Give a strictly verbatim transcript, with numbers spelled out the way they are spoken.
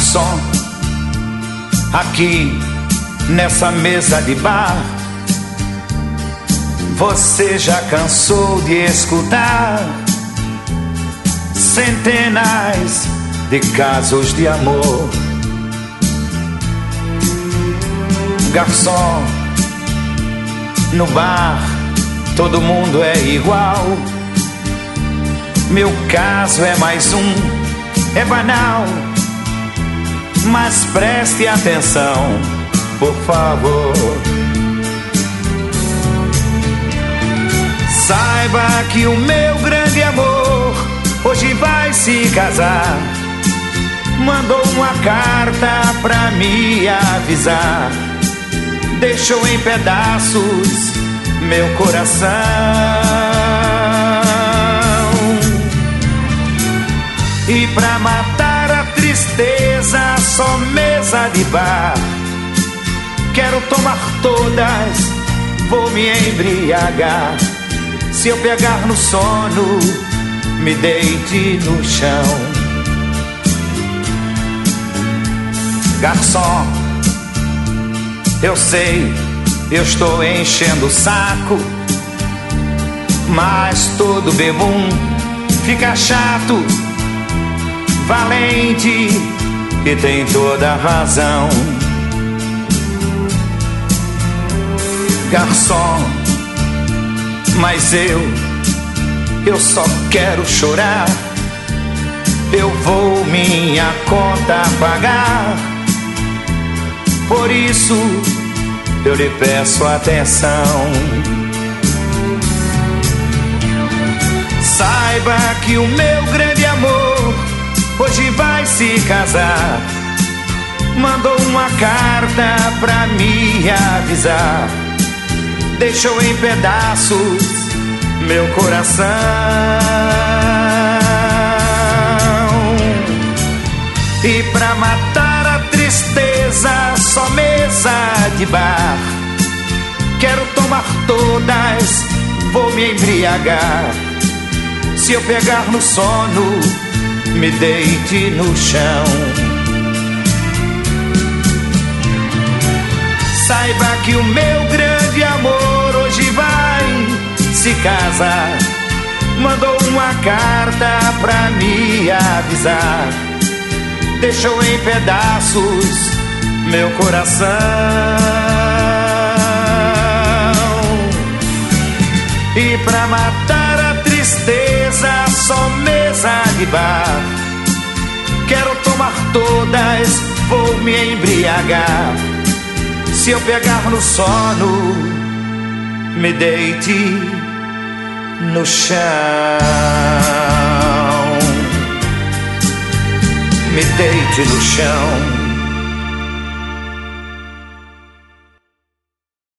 Garçom, aqui nessa mesa de bar, você já cansou de escutar centenas de casos de amor. Garçom, no bar todo mundo é igual. Meu caso é mais um, é banal, mas preste atenção, por favor. Saiba que o meu grande amor hoje vai se casar. Mandou uma carta pra me avisar. Deixou em pedaços meu coração. E pra matar a tristeza, só mesa de bar. Quero tomar todas, vou me embriagar. Se eu pegar no sono, me deite no chão. Garçom, eu sei, eu estou enchendo o saco, mas todo bebum fica chato. Valente e tem toda a razão. Garçom, mas eu, eu só quero chorar. Eu vou minha conta pagar. Por isso eu lhe peço atenção. Saiba que o meu grande amor hoje vai se casar. Mandou uma carta pra me avisar. Deixou em pedaços meu coração. E pra matar a tristeza, só mesa de bar. Quero tomar todas, vou me embriagar. Se eu pegar no sono, me deite no chão. Saiba que o meu grande amor hoje vai se casar. Mandou uma carta pra me avisar. Deixou em pedaços meu coração. E pra matar a tristeza, só mesa de bar. Quero tomar todas, vou me embriagar. Se eu pegar no sono, me deite no chão. Me deite no chão.